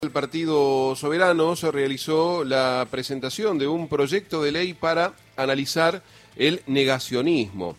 El Partido Soberano se realizó la presentación de un proyecto de ley para analizar el negacionismo.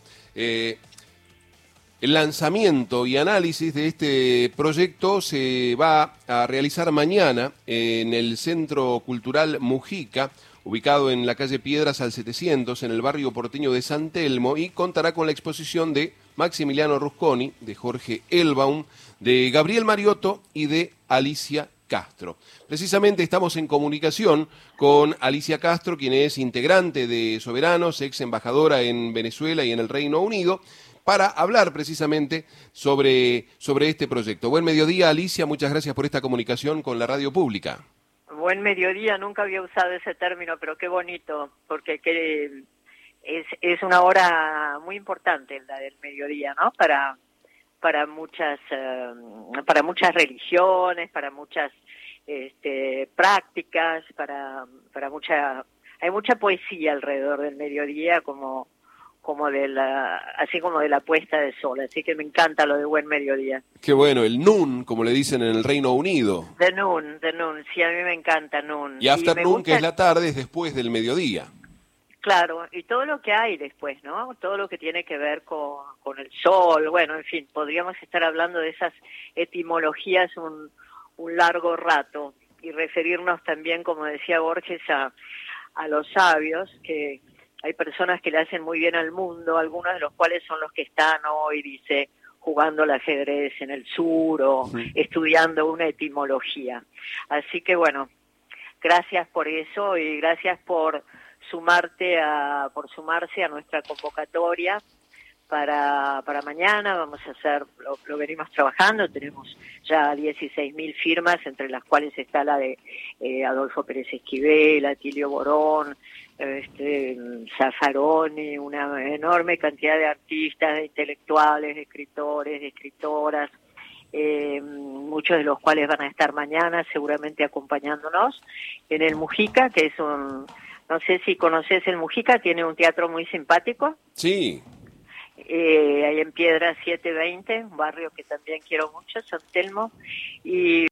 El lanzamiento y análisis de este proyecto se va a realizar mañana en el Centro Cultural Mujica, ubicado en la calle Piedras al 700, en el barrio porteño de San Telmo, y contará con la exposición de Maximiliano Rusconi, de Jorge Elbaum, de Gabriel Mariotto y de Alicia Castro. Precisamente estamos en comunicación con Alicia Castro, quien es integrante de Soberanos, ex embajadora en Venezuela y en el Reino Unido, para hablar precisamente sobre este proyecto. Buen mediodía, Alicia, muchas gracias por esta comunicación con la radio pública. Buen mediodía, nunca había usado ese término, pero qué bonito, porque es una hora muy importante la del mediodía, ¿no? Para muchas religiones, para muchas prácticas, hay mucha poesía alrededor del mediodía, así como de la puesta de sol, así que me encanta lo de buen mediodía. Qué bueno, el noon, como le dicen en el Reino Unido. The noon, sí, a mí me encanta noon. Y afternoon, que es la tarde, es después del mediodía. Claro, y todo lo que hay después, ¿no? Todo lo que tiene que ver con el sol, bueno, en fin, podríamos estar hablando de esas etimologías un largo rato y referirnos también, como decía Borges, a los sabios, que hay personas que le hacen muy bien al mundo, algunos de los cuales son los que están hoy, dice, jugando al ajedrez en el sur o estudiando una etimología. Así que bueno, gracias por eso y gracias por sumarse a nuestra convocatoria para mañana. Vamos a hacer, lo venimos trabajando, tenemos ya 16.000 firmas, entre las cuales está la de Adolfo Pérez Esquivel, Atilio Borón, Zaffaroni, una enorme cantidad de artistas, de intelectuales, de escritores, de escritoras, muchos de los cuales van a estar mañana seguramente acompañándonos en el Mujica, que es no sé si conoces el Mujica, tiene un teatro muy simpático. Sí. Ahí en Piedra 720, un barrio que también quiero mucho, San Telmo, y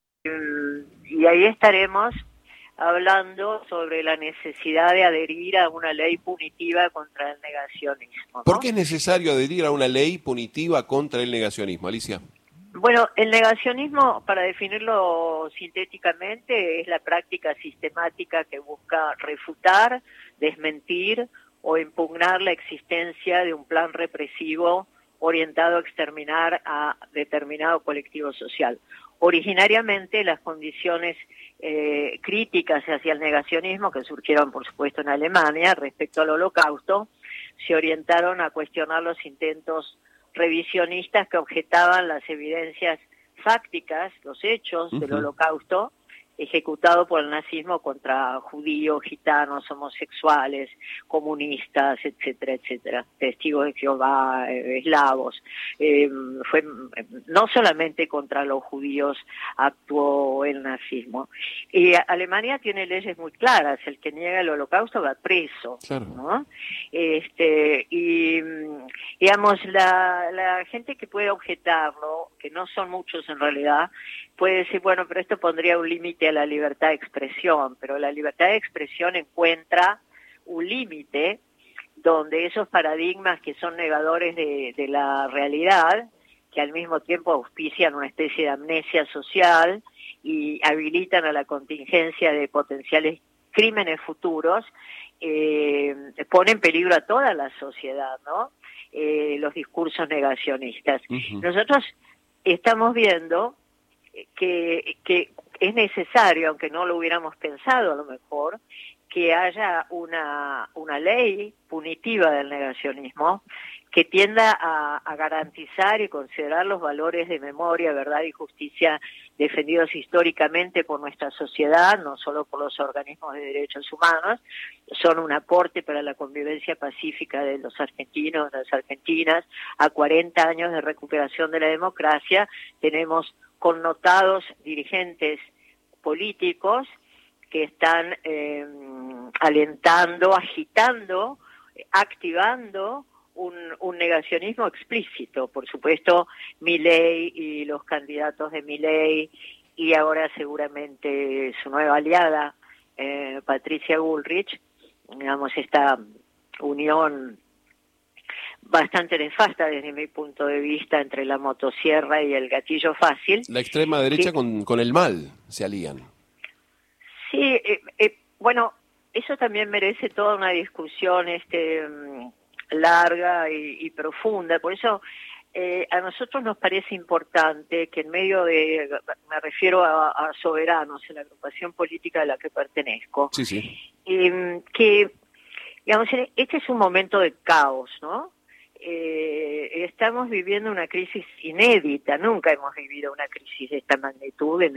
ahí estaremos hablando sobre la necesidad de adherir a una ley punitiva contra el negacionismo, ¿no? ¿Por qué es necesario adherir a una ley punitiva contra el negacionismo, Alicia? Bueno, el negacionismo, para definirlo sintéticamente, es la práctica sistemática que busca refutar, desmentir o impugnar la existencia de un plan represivo orientado a exterminar a determinado colectivo social. Originariamente, las condiciones críticas hacia el negacionismo, que surgieron, por supuesto, en Alemania respecto al Holocausto, se orientaron a cuestionar los intentos revisionistas que objetaban las evidencias fácticas, los hechos del Holocausto ejecutado por el nazismo contra judíos, gitanos, homosexuales, comunistas, etcétera, etcétera, testigos de Jehová, eslavos. Fue no solamente contra los judíos actuó el nazismo. Y Alemania tiene leyes muy claras, el que niega el Holocausto va preso, claro, ¿no? Y digamos, la gente que puede objetarlo, que no son muchos en realidad, puede decir, bueno, pero esto pondría un límite a la libertad de expresión, pero la libertad de expresión encuentra un límite donde esos paradigmas que son negadores de la realidad, que al mismo tiempo auspician una especie de amnesia social y habilitan a la contingencia de potenciales crímenes futuros, pone en peligro a toda la sociedad, ¿no? Los discursos negacionistas. Nosotros estamos viendo que es necesario, aunque no lo hubiéramos pensado a lo mejor, que haya una ley punitiva del negacionismo que tienda a garantizar y considerar los valores de memoria, verdad y justicia defendidos históricamente por nuestra sociedad, no solo por los organismos de derechos humanos, son un aporte para la convivencia pacífica de los argentinos, de las argentinas. A 40 años de recuperación de la democracia, tenemos connotados dirigentes políticos que están alentando, agitando, activando un negacionismo explícito. Por supuesto, Milei y los candidatos de Milei y ahora seguramente su nueva aliada, Patricia Bullrich, digamos, esta unión bastante nefasta desde mi punto de vista entre la motosierra y el gatillo fácil. La extrema derecha con el mal se alían. Sí, bueno, eso también merece toda una discusión larga y profunda. Por eso a nosotros nos parece importante que en medio de, me refiero a Soberanos, en la agrupación política a la que pertenezco, Sí, sí. que, digamos, este es un momento de caos, ¿no? Estamos viviendo una crisis inédita, nunca hemos vivido una crisis de esta magnitud en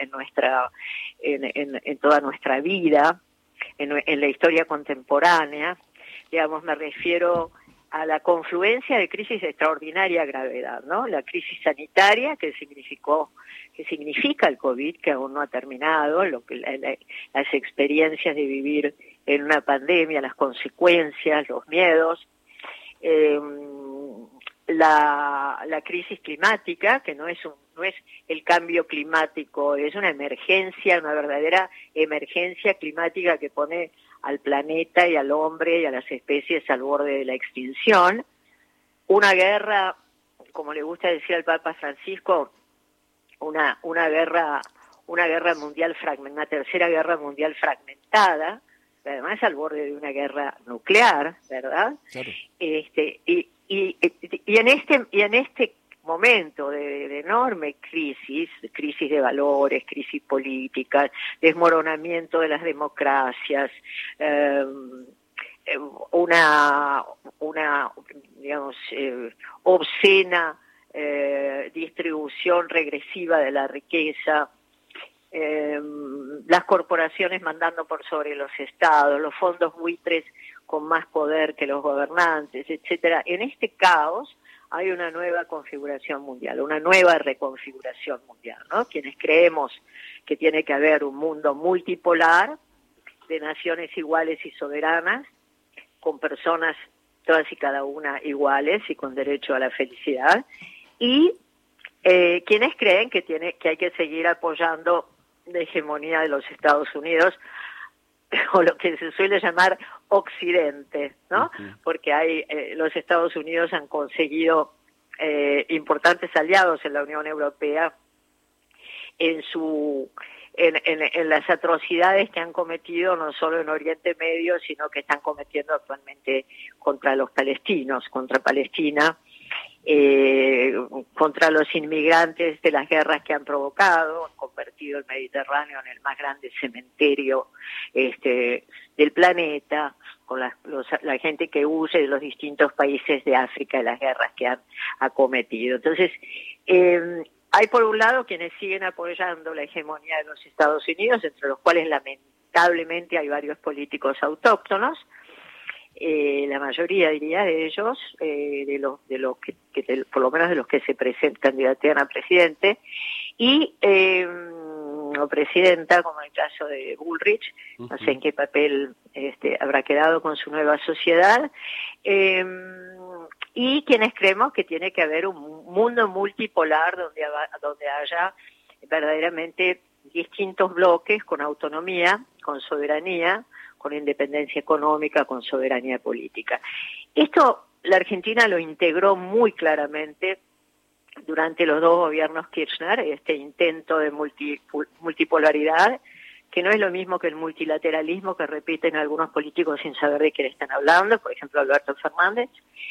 toda nuestra vida, en la historia contemporánea. Digamos, me refiero a la confluencia de crisis de extraordinaria gravedad, ¿no? La crisis sanitaria que significa el COVID, que aún no ha terminado, las experiencias de vivir en una pandemia, las consecuencias, los miedos. La crisis climática, que no es el cambio climático, es una emergencia, una verdadera emergencia climática que pone al planeta y al hombre y a las especies al borde de la extinción. Una guerra, como le gusta decir al Papa Francisco, una guerra mundial una tercera guerra mundial fragmentada, además al borde de una guerra nuclear, ¿verdad? Claro. Y en este momento de enorme crisis de valores, crisis políticas, desmoronamiento de las democracias, una digamos obscena distribución regresiva de la riqueza, las corporaciones mandando por sobre los estados, los fondos buitres con más poder que los gobernantes, etcétera. En este caos hay una nueva configuración mundial, una nueva reconfiguración mundial, ¿no? Quienes creemos que tiene que haber un mundo multipolar, de naciones iguales y soberanas, con personas todas y cada una iguales y con derecho a la felicidad, y quienes creen que hay que seguir apoyando la hegemonía de los Estados Unidos, o lo que se suele llamar Occidente, ¿no? Porque los Estados Unidos han conseguido importantes aliados en la Unión Europea en las atrocidades que han cometido no solo en Oriente Medio, sino que están cometiendo actualmente contra los palestinos, contra Palestina, contra los inmigrantes de las guerras que han provocado, han convertido el Mediterráneo en el más grande cementerio del planeta, con la gente que huye de los distintos países de África de las guerras que han acometido. Entonces, hay por un lado quienes siguen apoyando la hegemonía de los Estados Unidos, entre los cuales lamentablemente hay varios políticos autóctonos, la mayoría, diría, de ellos, por lo menos de los que se candidatean a presidente, y o presidenta, como en el caso de Bullrich, no sé en qué papel habrá quedado con su nueva sociedad, y quienes creemos que tiene que haber un mundo multipolar donde haya verdaderamente distintos bloques con autonomía, con soberanía, con independencia económica, con soberanía política. Esto la Argentina lo integró muy claramente durante los dos gobiernos Kirchner, este intento de multipolaridad, que no es lo mismo que el multilateralismo que repiten algunos políticos sin saber de qué le están hablando, por ejemplo Alberto Fernández.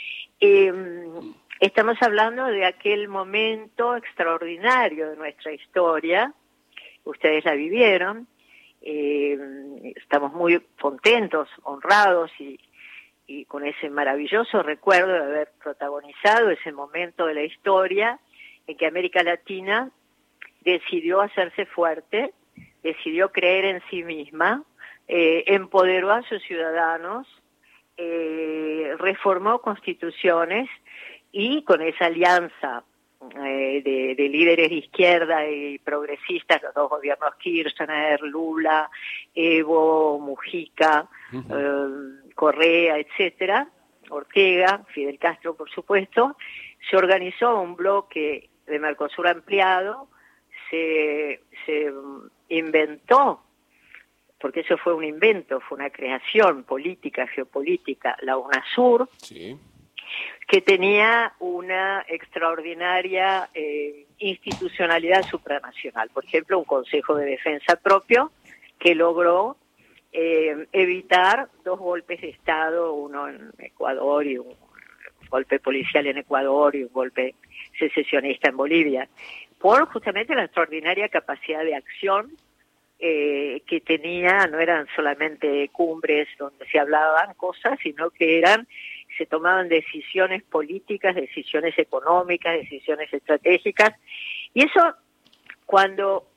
Estamos hablando de aquel momento extraordinario de nuestra historia, ustedes la vivieron, estamos muy contentos, honrados y con ese maravilloso recuerdo de haber protagonizado ese momento de la historia en que América Latina decidió hacerse fuerte, decidió creer en sí misma, empoderó a sus ciudadanos, reformó constituciones y con esa alianza de líderes de izquierda y progresistas, los dos gobiernos Kirchner, Lula, Evo, Mujica, Correa, etcétera, Ortega, Fidel Castro, por supuesto, se organizó un bloque de Mercosur ampliado, se inventó, porque eso fue un invento, fue una creación política, geopolítica, la UNASUR, Sí. que tenía una extraordinaria institucionalidad supranacional. Por ejemplo, un Consejo de Defensa propio que logró evitar 2 golpes de Estado, uno en Ecuador y un golpe policial en Ecuador y un golpe secesionista en Bolivia, por justamente la extraordinaria capacidad de acción que tenía. No eran solamente cumbres donde se hablaban cosas, sino que se tomaban decisiones políticas, decisiones económicas, decisiones estratégicas, y eso cuando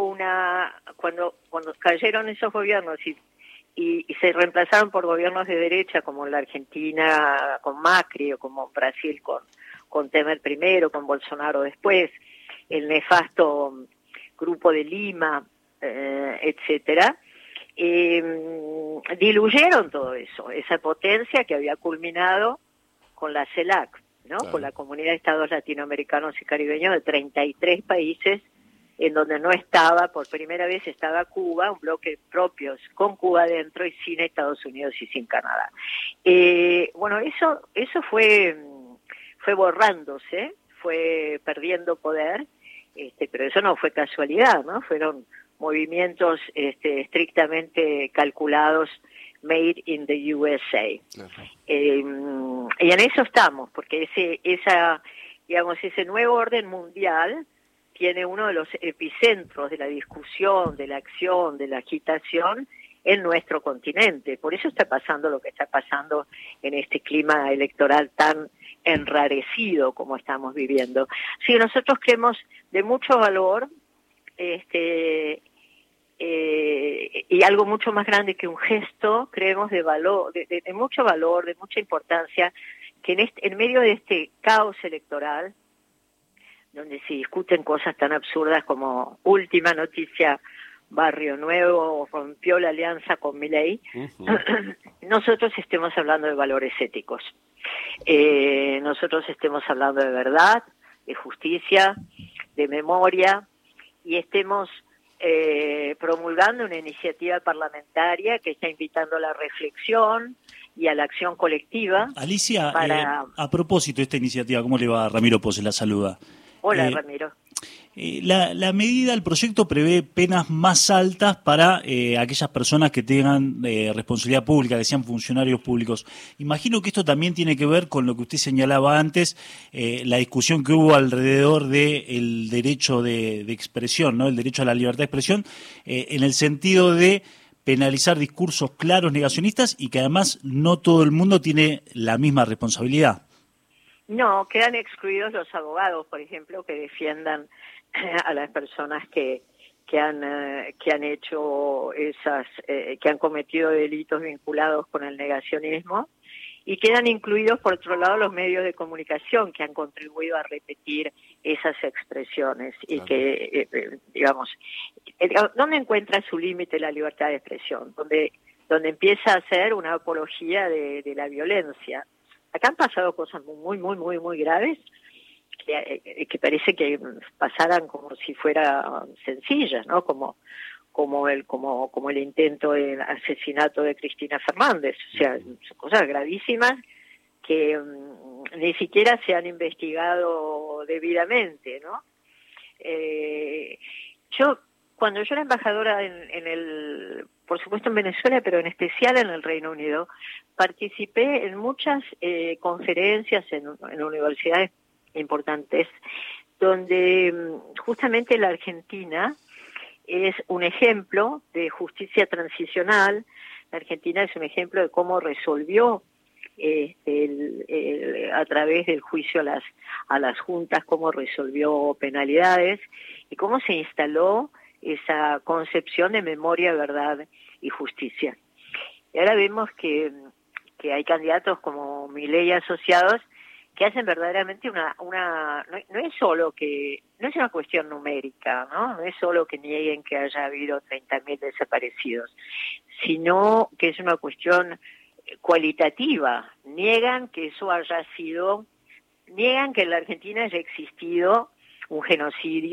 cayeron esos gobiernos y se reemplazaron por gobiernos de derecha, como en la Argentina con Macri, o como en Brasil con Temer primero, con Bolsonaro después, el nefasto Grupo de Lima, etcétera, diluyeron todo eso, esa potencia que había culminado con la CELAC, ¿no? Claro. Con la Comunidad de Estados Latinoamericanos y Caribeños de 33 países, en donde no estaba, por primera vez estaba Cuba, un bloque propios con Cuba dentro y sin Estados Unidos y sin Canadá. Bueno, eso fue borrándose, fue perdiendo poder, pero eso no fue casualidad, ¿no? Fueron movimientos estrictamente calculados, made in the USA. Claro. Y en eso estamos, porque ese nuevo orden mundial tiene uno de los epicentros de la discusión, de la acción, de la agitación en nuestro continente. Por eso está pasando lo que está pasando en este clima electoral tan enrarecido como estamos viviendo. Sí, nosotros creemos de mucho valor, y algo mucho más grande que un gesto, creemos de valor, de mucho valor, de mucha importancia, que en medio de este caos electoral, donde se discuten cosas tan absurdas como última noticia, Barrio Nuevo rompió la alianza con Milei, nosotros estemos hablando de valores éticos. Nosotros estemos hablando de verdad, de justicia, de memoria, y estemos promulgando una iniciativa parlamentaria que está invitando a la reflexión y a la acción colectiva. Alicia, a propósito de esta iniciativa, ¿cómo le va? Ramiro Pose la saluda. Hola, Ramiro. La medida, el proyecto prevé penas más altas para aquellas personas que tengan responsabilidad pública, que sean funcionarios públicos. Imagino que esto también tiene que ver con lo que usted señalaba antes, la discusión que hubo alrededor del derecho de expresión, ¿no? El derecho a la libertad de expresión, en el sentido de penalizar discursos claros negacionistas y que además no todo el mundo tiene la misma responsabilidad. No, quedan excluidos los abogados, por ejemplo, que defiendan a las personas que han hecho que han cometido delitos vinculados con el negacionismo, y quedan incluidos, por otro lado, los medios de comunicación que han contribuido a repetir esas expresiones y que, ¿dónde encuentra su límite la libertad de expresión? Donde empieza a ser una apología de la violencia. Acá han pasado cosas muy, muy, muy, muy graves que parece que pasaran como si fueran sencillas, ¿no? Como el intento de asesinato de Cristina Fernández. O sea, son cosas gravísimas que ni siquiera se han investigado debidamente, ¿no? Cuando yo era embajadora por supuesto en Venezuela, pero en especial en el Reino Unido, participé en muchas conferencias en universidades importantes, donde justamente la Argentina es un ejemplo de justicia transicional. La Argentina es un ejemplo de cómo resolvió a través del juicio a las juntas, cómo resolvió penalidades y cómo se instaló esa concepción de memoria, verdad y justicia. Y ahora vemos que hay candidatos como Milei asociados que hacen verdaderamente no es una cuestión numérica, no es solo que nieguen que haya habido 30.000 desaparecidos, sino que es una cuestión cualitativa. Niegan que en la Argentina haya existido un genocidio,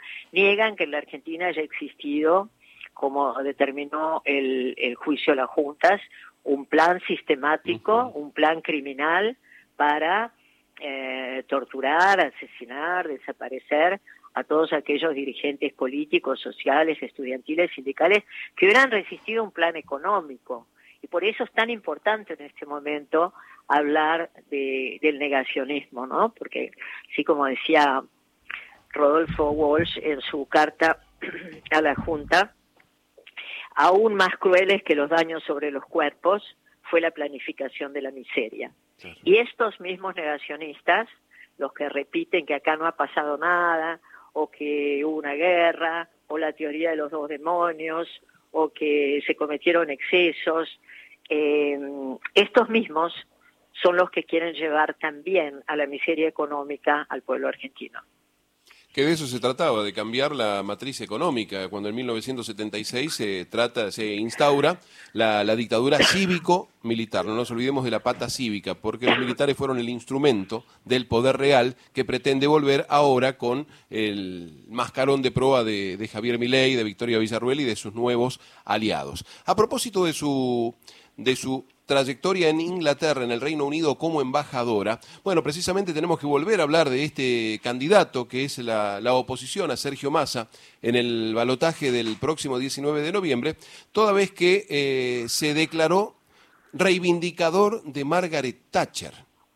Niegan que en la Argentina haya existido, como determinó el juicio de las juntas, un plan sistemático, un plan criminal para torturar, asesinar, desaparecer a todos aquellos dirigentes políticos, sociales, estudiantiles, sindicales que hubieran resistido un plan económico. Y por eso es tan importante en este momento hablar del negacionismo, ¿no? Porque, así como decía Rodolfo Walsh en su carta a la Junta, aún más crueles que los daños sobre los cuerpos fue la planificación de la miseria. Y estos mismos negacionistas, los que repiten que acá no ha pasado nada, o que hubo una guerra, o la teoría de los dos demonios, o que se cometieron excesos, estos mismos son los que quieren llevar también a la miseria económica al pueblo argentino. Que de eso se trataba, de cambiar la matriz económica, cuando en 1976 se instaura la dictadura cívico-militar. No nos olvidemos de la pata cívica, porque los militares fueron el instrumento del poder real que pretende volver ahora con el mascarón de proa de Javier Milei, de Victoria Villarruel y de sus nuevos aliados. A propósito de su trayectoria en Inglaterra, en el Reino Unido como embajadora, bueno, precisamente tenemos que volver a hablar de este candidato que es la oposición a Sergio Massa en el balotaje del próximo 19 de noviembre, toda vez que se declaró reivindicador de Margaret Thatcher.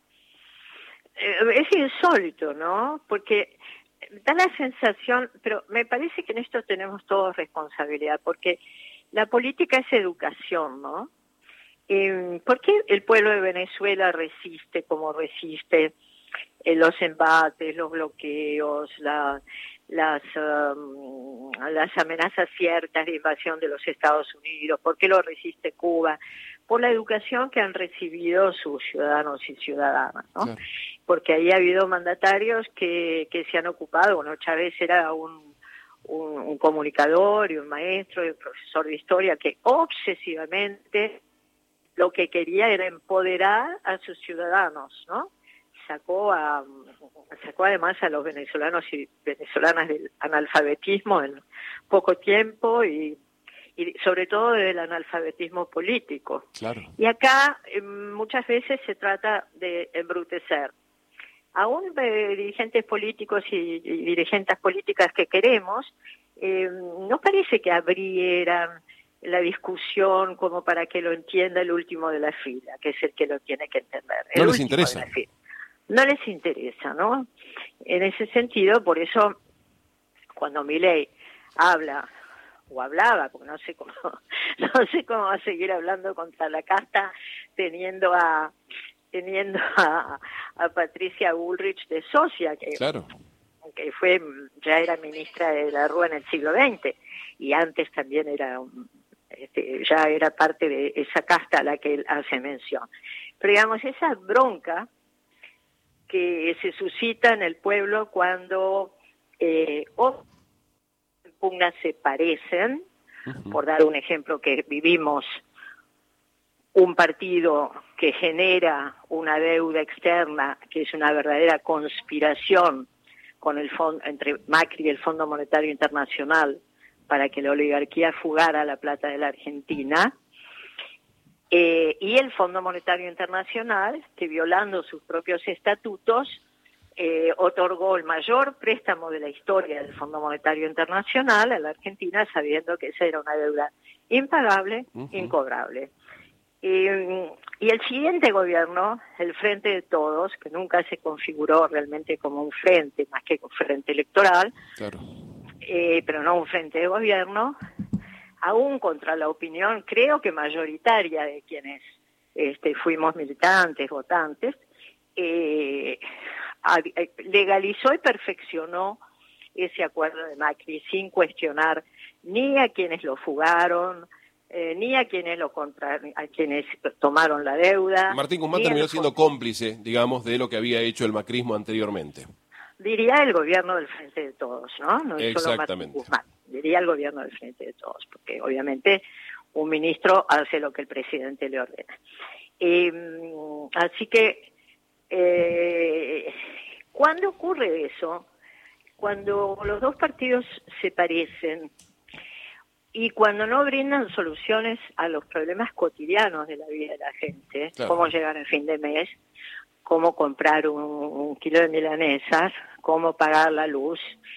Es insólito, ¿no? Porque da la sensación, pero me parece que en esto tenemos todos responsabilidad, porque la política es educación, ¿no? ¿Por qué el pueblo de Venezuela resiste como resiste los embates, los bloqueos, las amenazas ciertas de invasión de los Estados Unidos? ¿Por qué lo resiste Cuba? Por la educación que han recibido sus ciudadanos y ciudadanas, ¿no? Claro. Porque ahí ha habido mandatarios que se han ocupado. Bueno, Chávez era un comunicador y un maestro y un profesor de historia que obsesivamente lo que quería era empoderar a sus ciudadanos, ¿no? Sacó además a los venezolanos y venezolanas del analfabetismo en poco tiempo y sobre todo del analfabetismo político. Claro. Y acá muchas veces se trata de embrutecer. Aún dirigentes políticos y dirigentes políticas que queremos, no parece que abrieran la discusión como para que lo entienda el último de la fila, que es el que lo tiene que entender. No les interesa. No les interesa, ¿no? En ese sentido, por eso, cuando Milei habla, o hablaba, porque no sé cómo va a seguir hablando contra la casta, teniendo a Patricia Bullrich de socia, que claro, que ya era ministra de la Rúa en el siglo XX, y antes también ya era parte de esa casta a la que él hace mención. Pero digamos, esa bronca que se suscita en el pueblo cuando pugnas se parecen, por dar un ejemplo que vivimos, un partido que genera una deuda externa, que es una verdadera conspiración con entre Macri y el Fondo Monetario Internacional, para que la oligarquía fugara la plata de la Argentina, y el Fondo Monetario Internacional, que violando sus propios estatutos, otorgó el mayor préstamo de la historia del Fondo Monetario Internacional a la Argentina, sabiendo que esa era una deuda impagable, incobrable. Y el siguiente gobierno, el Frente de Todos, que nunca se configuró realmente como un frente, más que un frente electoral, claro, pero no un frente de gobierno, aún contra la opinión, creo que mayoritaria de quienes fuimos militantes, votantes, legalizó y perfeccionó ese acuerdo de Macri sin cuestionar ni a quienes lo fugaron, ni a quienes a quienes tomaron la deuda. Martín Guzmán terminó siendo cómplice, digamos, de lo que había hecho el macrismo anteriormente. Diría el gobierno del Frente de Todos, ¿no? No es solo Martín Guzmán, diría el gobierno del Frente de Todos, porque obviamente un ministro hace lo que el presidente le ordena. Así que, ¿cuándo ocurre eso? cuando los dos partidos se parecen y cuando no brindan soluciones a los problemas cotidianos de la vida de la gente, claro, cómo llegar al fin de mes, cómo comprar un kilo de milanesas, cómo pagar la luz,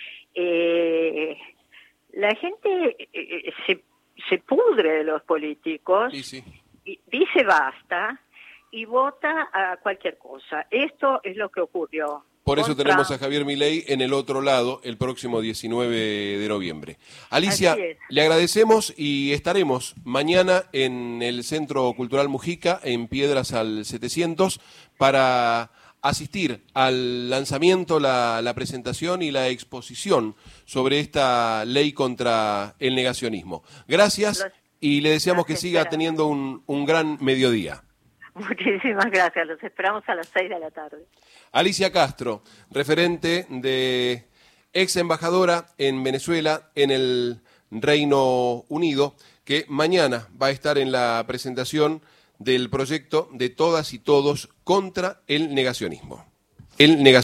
la gente se pudre de los políticos, sí. y dice basta y vota a cualquier cosa. Esto es lo que ocurrió. Por eso tenemos a Javier Milei en el otro lado el próximo 19 de noviembre. Alicia, le agradecemos y estaremos mañana en el Centro Cultural Mujica, en Piedras al 700, para asistir al lanzamiento, la presentación y la exposición sobre esta ley contra el negacionismo. Gracias y le deseamos que siga teniendo un gran mediodía. Muchísimas gracias, los esperamos a las 6 de la tarde. Alicia Castro, referente de ex embajadora en Venezuela, en el Reino Unido, que mañana va a estar en la presentación del proyecto de Todas y Todos contra el negacionismo.